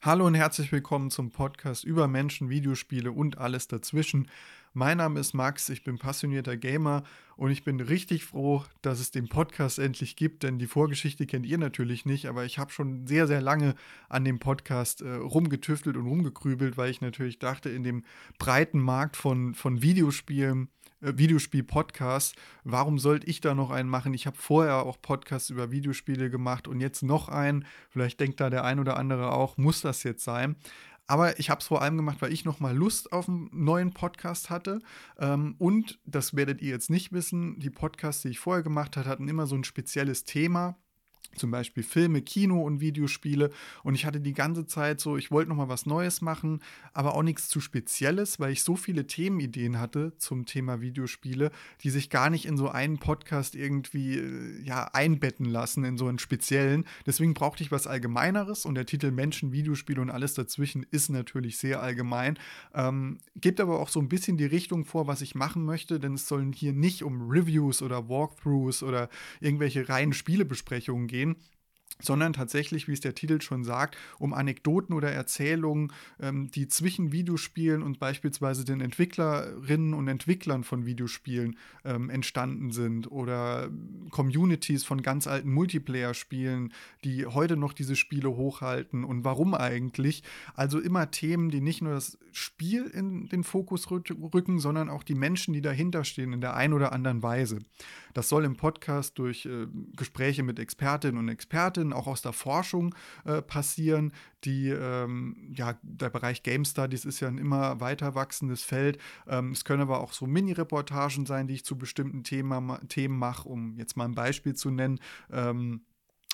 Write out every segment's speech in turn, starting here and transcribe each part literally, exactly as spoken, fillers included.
Hallo und herzlich willkommen zum Podcast über Menschen, Videospiele und alles dazwischen. Mein Name ist Max, ich bin passionierter Gamer und ich bin richtig froh, dass es den Podcast endlich gibt, denn die Vorgeschichte kennt ihr natürlich nicht, aber ich habe schon sehr, sehr lange an dem Podcast äh, rumgetüftelt und rumgekrübelt, weil ich natürlich dachte, in dem breiten Markt von, von Videospielen, äh, Videospiel-Podcasts, warum sollte ich da noch einen machen? Ich habe vorher auch Podcasts über Videospiele gemacht und jetzt noch einen. Vielleicht denkt da der ein oder andere auch, muss das jetzt sein? Aber ich habe es vor allem gemacht, weil ich noch mal Lust auf einen neuen Podcast hatte. Ähm, und das werdet ihr jetzt nicht wissen, die Podcasts, die ich vorher gemacht habe, hatten immer so ein spezielles Thema. Zum Beispiel Filme, Kino und Videospiele. Und ich hatte die ganze Zeit so, ich wollte noch mal was Neues machen, aber auch nichts zu Spezielles, weil ich so viele Themenideen hatte zum Thema Videospiele, die sich gar nicht in so einen Podcast irgendwie äh, ja, einbetten lassen, in so einen speziellen. Deswegen brauchte ich was Allgemeineres und der Titel Menschen, Videospiele und alles dazwischen ist natürlich sehr allgemein. Ähm, gibt aber auch so ein bisschen die Richtung vor, was ich machen möchte, denn es sollen hier nicht um Reviews oder Walkthroughs oder irgendwelche reinen Spielebesprechungen gehen, sondern tatsächlich, wie es der Titel schon sagt, um Anekdoten oder Erzählungen, ähm, die zwischen Videospielen und beispielsweise den Entwicklerinnen und Entwicklern von Videospielen ähm, entstanden sind oder Communities von ganz alten Multiplayer-Spielen, die heute noch diese Spiele hochhalten und warum eigentlich. Also immer Themen, die nicht nur das Spiel in den Fokus rücken, sondern auch die Menschen, die dahinter stehen, in der einen oder anderen Weise. Das soll im Podcast durch äh, Gespräche mit Expertinnen und Expertinnen, auch aus der Forschung, äh, passieren. Die, ähm, ja, der Bereich Game Studies ist ja ein immer weiter wachsendes Feld. Ähm, es können aber auch so Mini-Reportagen sein, die ich zu bestimmten Thema, Themen mache, um jetzt mal ein Beispiel zu nennen. Ähm,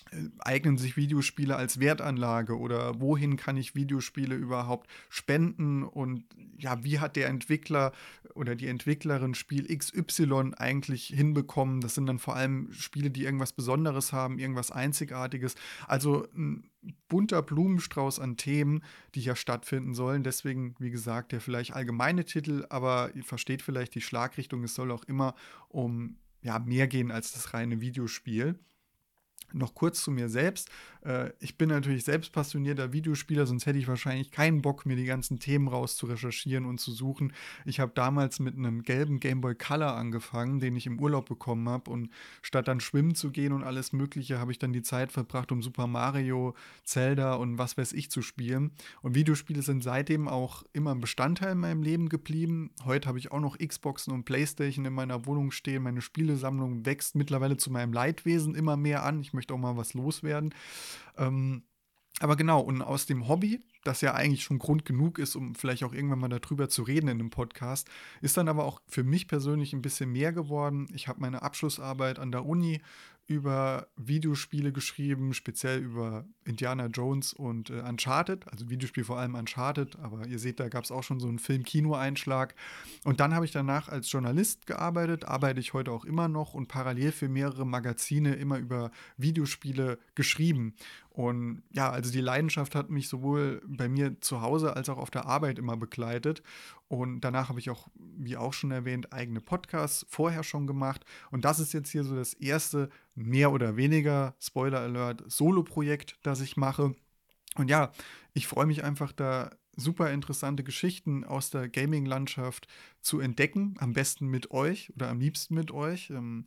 eignen sich Videospiele als Wertanlage oder wohin kann ich Videospiele überhaupt spenden und ja, wie hat der Entwickler oder die Entwicklerin Spiel X Y eigentlich hinbekommen? Das sind dann vor allem Spiele, die irgendwas Besonderes haben, irgendwas Einzigartiges. Also ein bunter Blumenstrauß an Themen, die hier stattfinden sollen. Deswegen, wie gesagt, der vielleicht allgemeine Titel, aber ihr versteht vielleicht die Schlagrichtung. Es soll auch immer um ja, mehr gehen als das reine Videospiel. Noch kurz zu mir selbst. Äh, ich bin natürlich selbst passionierter Videospieler, sonst hätte ich wahrscheinlich keinen Bock, mir die ganzen Themen raus zu recherchieren und zu suchen. Ich habe damals mit einem gelben Game Boy Color angefangen, den ich im Urlaub bekommen habe. Und statt dann schwimmen zu gehen und alles Mögliche, habe ich dann die Zeit verbracht, um Super Mario, Zelda und was weiß ich zu spielen. Und Videospiele sind seitdem auch immer ein Bestandteil in meinem Leben geblieben. Heute habe ich auch noch Xboxen und Playstation in meiner Wohnung stehen. Meine Spielesammlung wächst mittlerweile zu meinem Leidwesen immer mehr an. Ich möchte auch mal was loswerden. Ähm, aber genau, und aus dem Hobby, das ja eigentlich schon Grund genug ist, um vielleicht auch irgendwann mal darüber zu reden in einem Podcast, ist dann aber auch für mich persönlich ein bisschen mehr geworden. Ich habe meine Abschlussarbeit an der Uni über Videospiele geschrieben, speziell über Indiana Jones und äh, Uncharted, also Videospiel vor allem Uncharted, aber ihr seht, da gab es auch schon so einen Film-Kino-Einschlag. Und dann habe ich danach als Journalist gearbeitet, arbeite ich heute auch immer noch und parallel für mehrere Magazine immer über Videospiele geschrieben. Und ja, also die Leidenschaft hat mich sowohl bei mir zu Hause als auch auf der Arbeit immer begleitet. Und danach habe ich auch, wie auch schon erwähnt, eigene Podcasts vorher schon gemacht. Und das ist jetzt hier so das erste, mehr oder weniger, Spoiler Alert, Solo-Projekt, das ich mache. Und ja, ich freue mich einfach da super interessante Geschichten aus der Gaming-Landschaft zu entdecken. Am besten mit euch oder am liebsten mit euch. Ähm,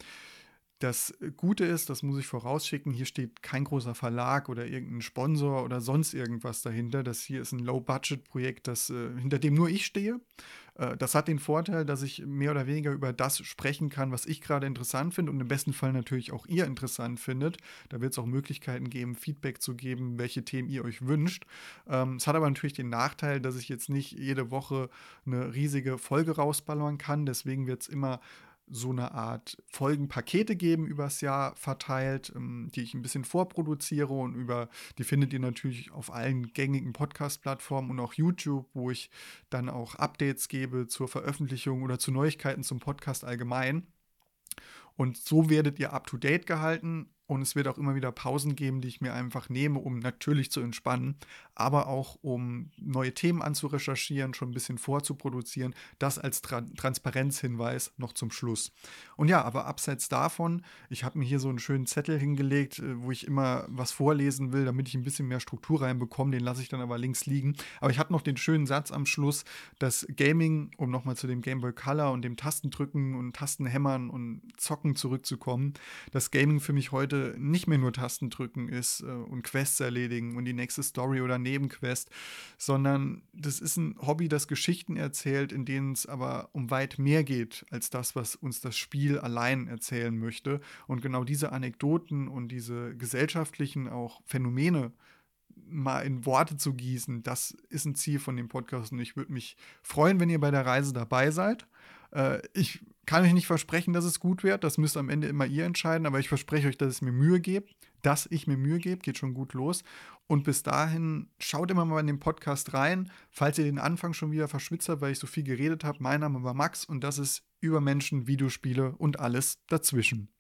das Gute ist, das muss ich vorausschicken, hier steht kein großer Verlag oder irgendein Sponsor oder sonst irgendwas dahinter. Das hier ist ein Low-Budget-Projekt, das, äh, hinter dem nur ich stehe. Äh, das hat den Vorteil, dass ich mehr oder weniger über das sprechen kann, was ich gerade interessant finde und im besten Fall natürlich auch ihr interessant findet. Da wird es auch Möglichkeiten geben, Feedback zu geben, welche Themen ihr euch wünscht. Ähm, es hat aber natürlich den Nachteil, dass ich jetzt nicht jede Woche eine riesige Folge rausballern kann. Deswegen wird es immer so eine Art Folgenpakete geben übers Jahr verteilt, ähm, die ich ein bisschen vorproduziere und über die findet ihr natürlich auf allen gängigen Podcast-Plattformen und auch YouTube, wo ich dann auch Updates gebe zur Veröffentlichung oder zu Neuigkeiten zum Podcast allgemein. Und so werdet ihr up to date gehalten. Und es wird auch immer wieder Pausen geben, die ich mir einfach nehme, um natürlich zu entspannen, aber auch um neue Themen anzurecherchieren, schon ein bisschen vorzuproduzieren. Das als Tra Transparenzhinweis noch zum Schluss. Und ja, aber abseits davon, ich habe mir hier so einen schönen Zettel hingelegt, äh, wo ich immer was vorlesen will, damit ich ein bisschen mehr Struktur reinbekomme. Den lasse ich dann aber links liegen. Aber ich habe noch den schönen Satz am Schluss, dass Gaming, um nochmal zu dem Game Boy Color und dem Tastendrücken und Tastenhämmern und Zocken zurückzukommen, dass Gaming für mich heute nicht mehr nur Tasten drücken ist äh, und Quests erledigen und die nächste Story oder Nebenquest, sondern das ist ein Hobby, das Geschichten erzählt, in denen es aber um weit mehr geht als das, was uns das Spiel allein erzählen möchte. Und genau diese Anekdoten und diese gesellschaftlichen auch Phänomene mal in Worte zu gießen, das ist ein Ziel von dem Podcast. Und ich würde mich freuen, wenn ihr bei der Reise dabei seid. Äh, ich kann euch nicht versprechen, dass es gut wird. Das müsst am Ende immer ihr entscheiden. Aber ich verspreche euch, dass es mir Mühe gibt. Dass ich mir Mühe gebe, geht schon gut los. Und bis dahin schaut immer mal in den Podcast rein. Falls ihr den Anfang schon wieder verschwitzt habt, weil ich so viel geredet habe. Mein Name war Max und das ist über Menschen, Videospiele und alles dazwischen.